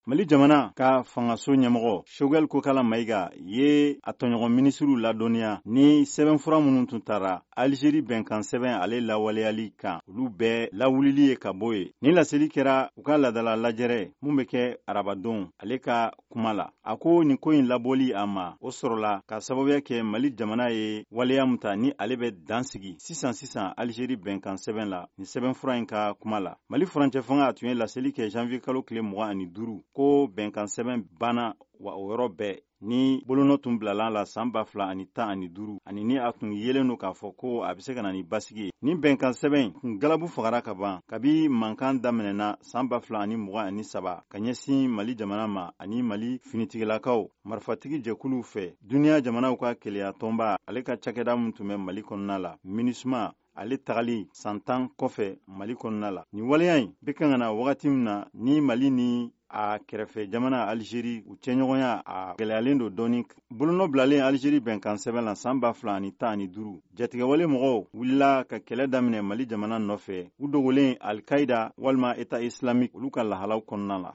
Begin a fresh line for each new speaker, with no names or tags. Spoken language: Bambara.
Mali jamana ka fangaso ɲɛmɔgɔ Choguel Kokala Mayiga ye a tɔɲɔgɔn minisiriw ladɔnniya ni sɛbɛnfura minnu tun taara Algérie bɛnkan sɛbɛn ale lawaleyali kan olu bɛɛ lawulili ye ka bɔ yen. Ni laseli kɛra u ka ladala lajɛrɛ mun bɛ kɛ arabadon ale ka kuma la. A ko nin ko in labɔli a ma o sɔrɔla ka sababuya kɛ Mali jamana ye waleya mun ta ni ale bɛ dan sigi sisan Algérie bɛnkan sɛbɛn la ni sɛbɛnfura in ka kuma la. Mali furancɛ fanga tun ye laseli kɛ janvier kalo tile 25 ko bɛnkan sɛbɛn banna wa o yɔrɔ bɛɛ ni bolonɔ tun bilala la san 2015 ani ni a tun yelen don k'a fɔ ko a bɛ se ka na ni basigi ye. Ni bɛnkan sɛbɛn kun galabu fagara ka ban kabi mankan daminɛna san 2023 ka ɲɛsin Mali jamana ma ani Mali finitigilakaw marifatigi jɛkuluw fɛ duniya jamanaw ka keleya tɔnba ale ka cakɛda min tun bɛ Mali kɔnɔna la MINUSMA ale tagali san 10 kɔfɛ Mali kɔnɔna la. Ni waleya in bɛ kan ka na wagati min na ni Mali ni a kɛrɛfɛ jamana Algérie u cɛɲɔgɔnya a gɛlɛyalen don dɔɔni. Bolonɔ bilalen Algérie bɛnkan sɛbɛn la san 2015 jatigɛwale mɔgɔw wulila ka kɛlɛ daminɛ Mali jamana nɔfɛ u dogolen Al-Qaïda walima État islamique olu ka lahalaw kɔnɔna la.